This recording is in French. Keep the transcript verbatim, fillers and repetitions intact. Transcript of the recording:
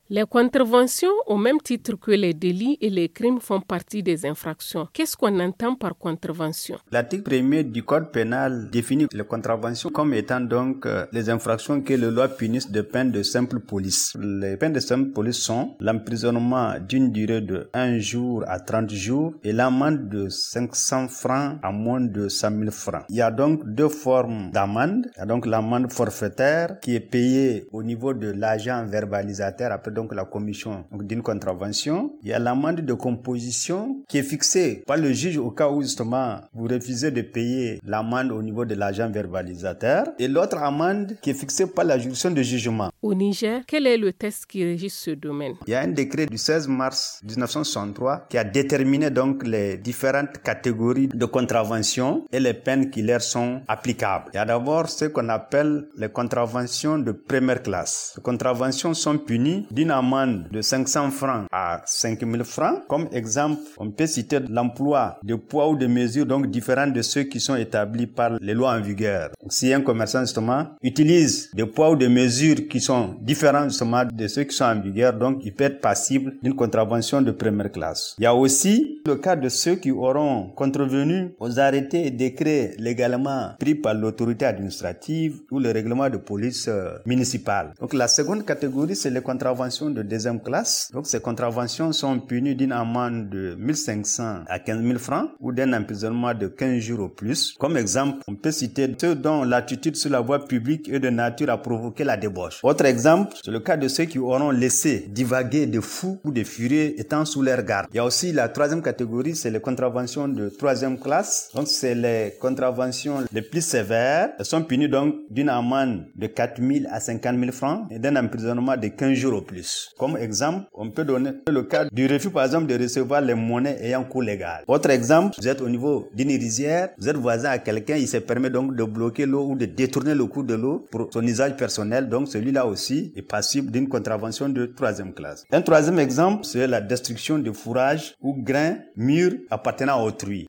Les contraventions, au même titre que les délits et les crimes, font partie des infractions. Qu'est-ce qu'on entend par contravention? L'article premier du Code pénal définit les contraventions comme étant donc euh, les infractions que les lois punissent de peines de simple police. Les peines de simple police sont l'emprisonnement d'une durée de un jour à trente jours et l'amende de cinq cents francs à moins de cent mille francs. Il y a donc deux formes d'amende. Il y a donc l'amende forfaitaire qui est payée au niveau de l'agent verbalisateur après donc la commission donc, d'une contravention. Il y a l'amende de composition qui est fixée par le juge au cas où justement vous refusez de payer l'amende au niveau de l'agent verbalisateur et l'autre amende qui est fixée par la juridiction de jugement. Au Niger, quel est le texte qui régit ce domaine? Il y a un décret du seize mars dix-neuf cent soixante-trois qui a déterminé donc les différentes catégories de contraventions et les peines qui leur sont applicables. Il y a d'abord ce qu'on appelle les contraventions de première classe. Les contraventions sont punies d'une amende de cinq cents francs à cinq mille francs. Comme exemple, on peut citer l'emploi de poids ou de mesures donc différents de ceux qui sont établis par les lois en vigueur. Donc, si un commerçant justement utilise des poids ou des mesures qui sont différents justement de ceux qui sont en vigueur, donc il peut être passible d'une contravention de première classe. Il y a aussi le cas de ceux qui auront contrevenu aux arrêtés et décrets légalement pris par l'autorité administrative ou le règlement de police euh, municipale. Donc la seconde catégorie, c'est les contraventions de deuxième classe. Donc ces contraventions sont punies d'une amende de mille cinq cents à quinze mille francs ou d'un emprisonnement de quinze jours au plus. Comme exemple, on peut citer ceux dont l'attitude sur la voie publique est de nature à provoquer la débauche. Autre exemple, c'est le cas de ceux qui auront laissé divaguer des fous ou des furieux étant sous leur garde. Il y a aussi la troisième catégorie, c'est les contraventions de troisième classe. Donc c'est les contraventions les plus sévères. Elles sont punies donc d'une amende de quatre mille à cinquante mille francs et d'un emprisonnement de quinze jours au plus. Comme exemple, on peut donner le cas du refus par exemple de recevoir les monnaies ayant cours légal. Autre exemple, vous êtes au niveau d'une rizière, vous êtes voisin à quelqu'un, il se permet donc de bloquer l'eau ou de détourner le cours de l'eau pour son usage personnel. Donc celui-là aussi est passible d'une contravention de troisième classe. Un troisième exemple, c'est la destruction de fourrage ou grains mûrs appartenant à autrui.